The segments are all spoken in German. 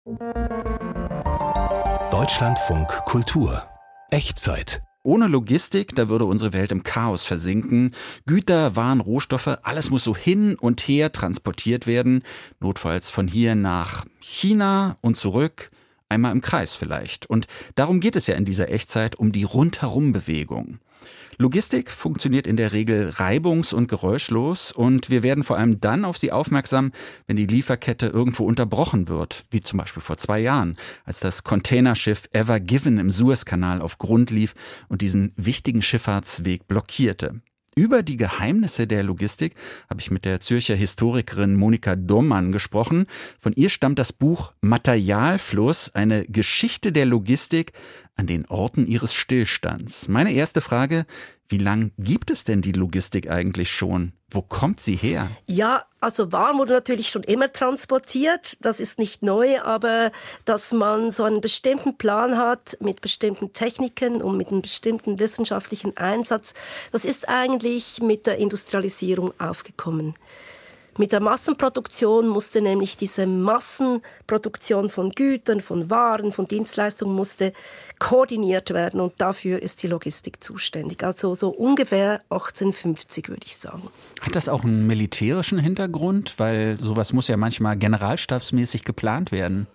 Deutschlandfunk Kultur. Echtzeit. Ohne Logistik, da würde unsere Welt im Chaos versinken. Güter, Waren, Rohstoffe, alles muss so hin und her transportiert werden. Notfalls von hier nach China und zurück. Einmal im Kreis vielleicht. Und darum geht es ja in dieser Echtzeit, um die Rundherumbewegung. Logistik funktioniert in der Regel reibungs- und geräuschlos und wir werden vor allem dann auf sie aufmerksam, wenn die Lieferkette irgendwo unterbrochen wird, wie zum Beispiel vor 2 Jahren, als das Containerschiff Ever Given im Suezkanal auf Grund lief und diesen wichtigen Schifffahrtsweg blockierte. Über die Geheimnisse der Logistik habe ich mit der Zürcher Historikerin Monika Dommann gesprochen. Von ihr stammt das Buch Materialfluss, eine Geschichte der Logistik an den Orten ihres Stillstands. Meine erste Frage: Wie lang gibt es denn die Logistik eigentlich schon? Wo kommt sie her? Ja, also Waren wurde natürlich schon immer transportiert. Das ist nicht neu, aber dass man so einen bestimmten Plan hat mit bestimmten Techniken und mit einem bestimmten wissenschaftlichen Einsatz, das ist eigentlich mit der Industrialisierung aufgekommen. Mit der Massenproduktion musste nämlich diese Massenproduktion von Gütern, von Waren, von Dienstleistungen musste koordiniert werden und dafür ist die Logistik zuständig. Also so ungefähr 1850 würde ich sagen. Hat das auch einen militärischen Hintergrund? Weil sowas muss ja manchmal generalstabsmäßig geplant werden.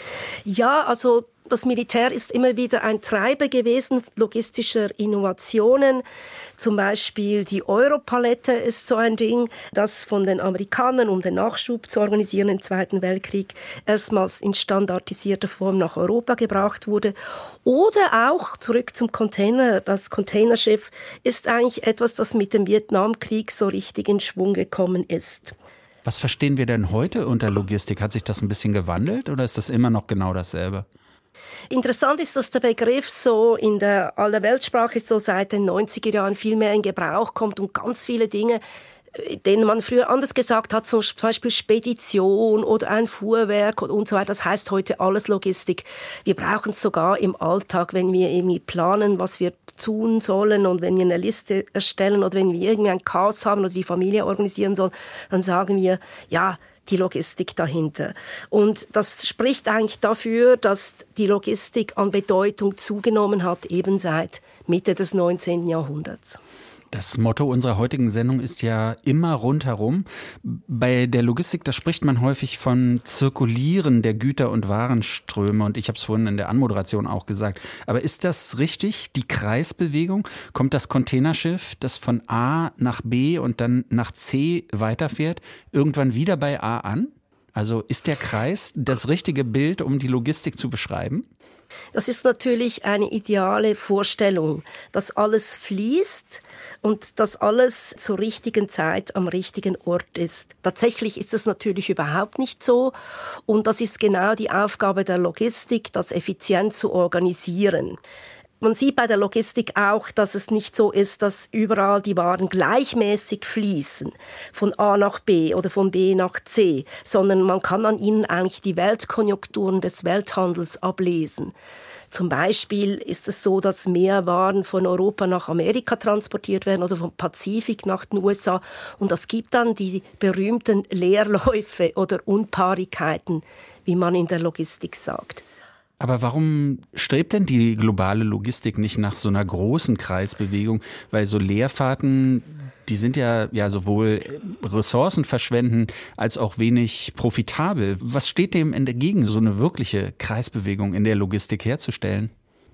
Ja, also das Militär ist immer wieder ein Treiber gewesen logistischer Innovationen. Zum Beispiel die Europalette ist so ein Ding, das von den Amerikanern, um den Nachschub zu organisieren im Zweiten Weltkrieg, erstmals in standardisierter Form nach Europa gebracht wurde. Oder auch zurück zum Container. Das Containerschiff ist eigentlich etwas, das mit dem Vietnamkrieg so richtig in Schwung gekommen ist. Was verstehen wir denn heute unter Logistik? Hat sich das ein bisschen gewandelt oder ist das immer noch genau dasselbe? Interessant ist, dass der Begriff so in der Weltsprache so seit den 90er Jahren viel mehr in Gebrauch kommt und ganz viele Dinge, denen man früher anders gesagt hat, zum Beispiel Spedition oder ein Fuhrwerk und so weiter. Das heißt heute alles Logistik. Wir brauchen es sogar im Alltag, wenn wir irgendwie planen, was wir tun sollen und wenn wir eine Liste erstellen oder wenn wir irgendwie ein Chaos haben oder die Familie organisieren sollen, dann sagen wir, ja, die Logistik dahinter. Und das spricht eigentlich dafür, dass die Logistik an Bedeutung zugenommen hat, eben seit Mitte des 19. Jahrhunderts. Das Motto unserer heutigen Sendung ist ja immer rundherum. Bei der Logistik, da spricht man häufig von Zirkulieren der Güter- und Warenströme. Und ich habe es vorhin in der Anmoderation auch gesagt. Aber ist das richtig, die Kreisbewegung? Kommt das Containerschiff, das von A nach B und dann nach C weiterfährt, irgendwann wieder bei A an? Also ist der Kreis das richtige Bild, um die Logistik zu beschreiben? Das ist natürlich eine ideale Vorstellung, dass alles fließt und dass alles zur richtigen Zeit am richtigen Ort ist. Tatsächlich ist es natürlich überhaupt nicht so und das ist genau die Aufgabe der Logistik, das effizient zu organisieren. Man sieht bei der Logistik auch, dass es nicht so ist, dass überall die Waren gleichmäßig fließen, von A nach B oder von B nach C, sondern man kann an ihnen eigentlich die Weltkonjunkturen des Welthandels ablesen. Zum Beispiel ist es so, dass mehr Waren von Europa nach Amerika transportiert werden oder vom Pazifik nach den USA. Und das gibt dann die berühmten Leerläufe oder Unpaarigkeiten, wie man in der Logistik sagt. Aber warum strebt denn die globale Logistik nicht nach so einer großen Kreisbewegung? Weil so Leerfahrten, die sind ja sowohl Ressourcen verschwenden als auch wenig profitabel. Was steht dem entgegen, so eine wirkliche Kreisbewegung in der Logistik herzustellen?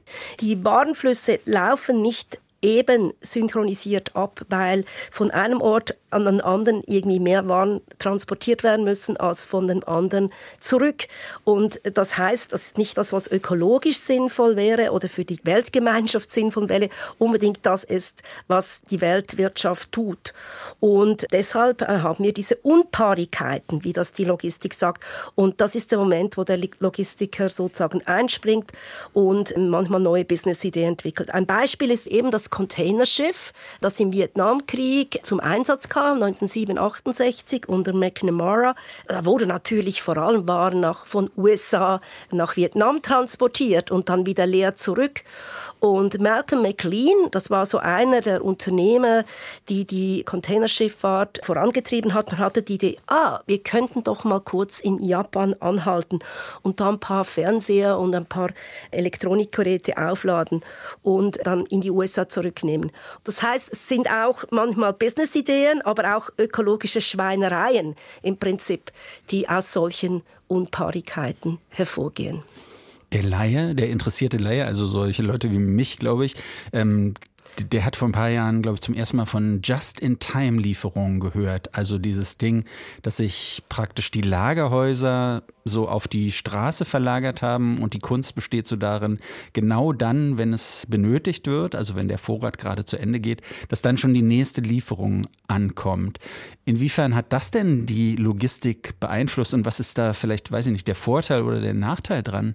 Die Warenflüsse laufen nicht eben synchronisiert ab, weil von einem Ort an den anderen irgendwie mehr Waren transportiert werden müssen als von den anderen zurück. Und das heißt, das ist nicht das, was ökologisch sinnvoll wäre oder für die Weltgemeinschaft sinnvoll wäre, unbedingt das ist, was die Weltwirtschaft tut. Und deshalb haben wir diese Unpaarigkeiten, wie das die Logistik sagt. Und das ist der Moment, wo der Logistiker sozusagen einspringt und manchmal neue Businessideen entwickelt. Ein Beispiel ist eben das das Containerschiff, das im Vietnamkrieg zum Einsatz kam, 1967 unter McNamara. Da wurde natürlich vor allem Waren von USA nach Vietnam transportiert und dann wieder leer zurück. Und Malcolm McLean, das war so einer der Unternehmer, die Containerschifffahrt vorangetrieben hat, und hatte die Idee, wir könnten doch mal kurz in Japan anhalten und da ein paar Fernseher und ein paar Elektronikgeräte aufladen und dann in die USA zurücknehmen. Das heißt, es sind auch manchmal Businessideen, aber auch ökologische Schweinereien im Prinzip, die aus solchen Unpaarigkeiten hervorgehen. Der Laie, der interessierte Laie, also solche Leute wie mich, glaube ich, der hat vor ein paar Jahren, glaube ich, zum ersten Mal von Just-in-Time-Lieferungen gehört. Also dieses Ding, dass sich praktisch die Lagerhäuser so auf die Straße verlagert haben und die Kunst besteht so darin, genau dann, wenn es benötigt wird, also wenn der Vorrat gerade zu Ende geht, dass dann schon die nächste Lieferung ankommt. Inwiefern hat das denn die Logistik beeinflusst und was ist da vielleicht, weiß ich nicht, der Vorteil oder der Nachteil dran?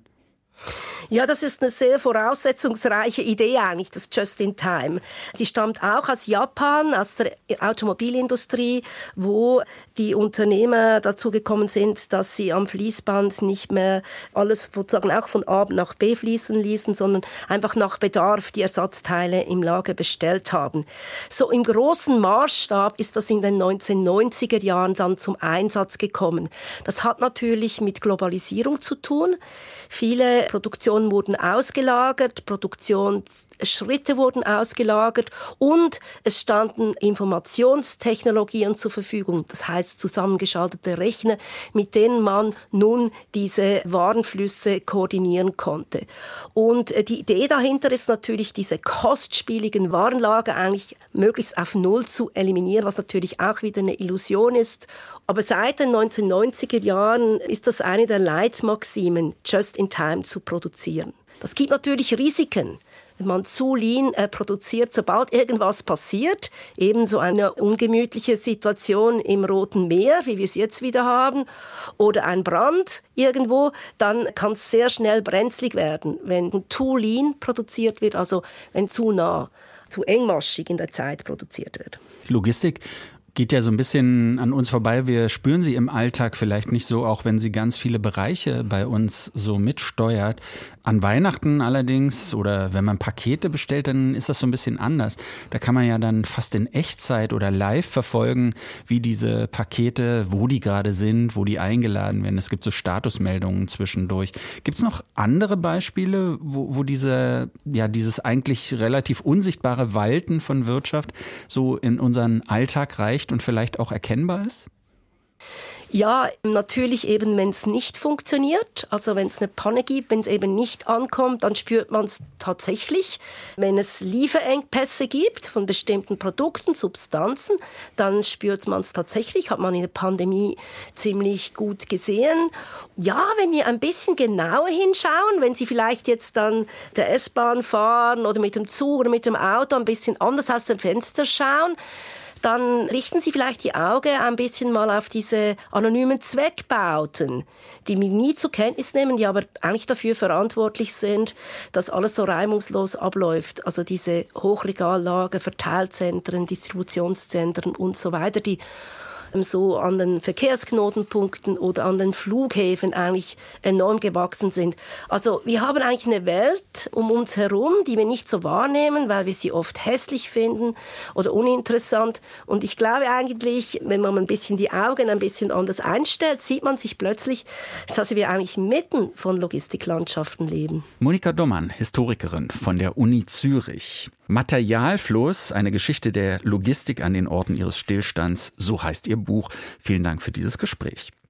Ja, das ist eine sehr voraussetzungsreiche Idee eigentlich, das Just-in-Time. Sie stammt auch aus Japan, aus der Automobilindustrie, wo die Unternehmer dazu gekommen sind, dass sie am Fließband nicht mehr alles sozusagen auch von A nach B fließen ließen, sondern einfach nach Bedarf die Ersatzteile im Lager bestellt haben. So im großen Maßstab ist das in den 1990er Jahren dann zum Einsatz gekommen. Das hat natürlich mit Globalisierung zu tun. Viele Produktionen wurden ausgelagert, Produktionsschritte wurden ausgelagert und es standen Informationstechnologien zur Verfügung. Das heißt zusammengeschaltete Rechner, mit denen man nun diese Warenflüsse koordinieren konnte. Und die Idee dahinter ist natürlich, diese kostspieligen Warenlager eigentlich möglichst auf Null zu eliminieren, was natürlich auch wieder eine Illusion ist. Aber seit den 1990er Jahren ist das eine der Leitmaximen, just in time zu produzieren. Das gibt natürlich Risiken. Wenn man zu lean produziert, sobald irgendwas passiert, eben so eine ungemütliche Situation im Roten Meer, wie wir es jetzt wieder haben, oder ein Brand irgendwo, dann kann es sehr schnell brenzlig werden, wenn too lean produziert wird, also wenn zu nah, zu engmaschig in der Zeit produziert wird. Logistik geht ja so ein bisschen an uns vorbei. Wir spüren sie im Alltag vielleicht nicht so, auch wenn sie ganz viele Bereiche bei uns so mitsteuert. An Weihnachten allerdings oder wenn man Pakete bestellt, dann ist das so ein bisschen anders. Da kann man ja dann fast in Echtzeit oder live verfolgen, wie diese Pakete, wo die gerade sind, wo die eingeladen werden. Es gibt so Statusmeldungen zwischendurch. Gibt es noch andere Beispiele, wo dieses eigentlich relativ unsichtbare Walten von Wirtschaft so in unseren Alltag reicht und vielleicht auch erkennbar ist? Ja, natürlich eben, wenn es nicht funktioniert, also wenn es eine Panne gibt, wenn es eben nicht ankommt, dann spürt man es tatsächlich. Wenn es Lieferengpässe gibt von bestimmten Produkten, Substanzen, dann spürt man es tatsächlich, hat man in der Pandemie ziemlich gut gesehen. Ja, wenn wir ein bisschen genauer hinschauen, wenn Sie vielleicht jetzt dann der S-Bahn fahren oder mit dem Zug oder mit dem Auto ein bisschen anders aus dem Fenster schauen, dann richten Sie vielleicht die Augen ein bisschen mal auf diese anonymen Zweckbauten, die wir nie zur Kenntnis nehmen, die aber eigentlich dafür verantwortlich sind, dass alles so reibungslos abläuft. Also diese Hochregallager, Verteilzentren, Distributionszentren und so weiter, die so an den Verkehrsknotenpunkten oder an den Flughäfen eigentlich enorm gewachsen sind. Also wir haben eigentlich eine Welt um uns herum, die wir nicht so wahrnehmen, weil wir sie oft hässlich finden oder uninteressant. Und ich glaube eigentlich, wenn man ein bisschen die Augen ein bisschen anders einstellt, sieht man sich plötzlich, dass wir eigentlich mitten von Logistiklandschaften leben. Monika Dommann, Historikerin von der Uni Zürich. Materialfluss, eine Geschichte der Logistik an den Orten ihres Stillstands, so heißt ihr Buch. Vielen Dank für dieses Gespräch.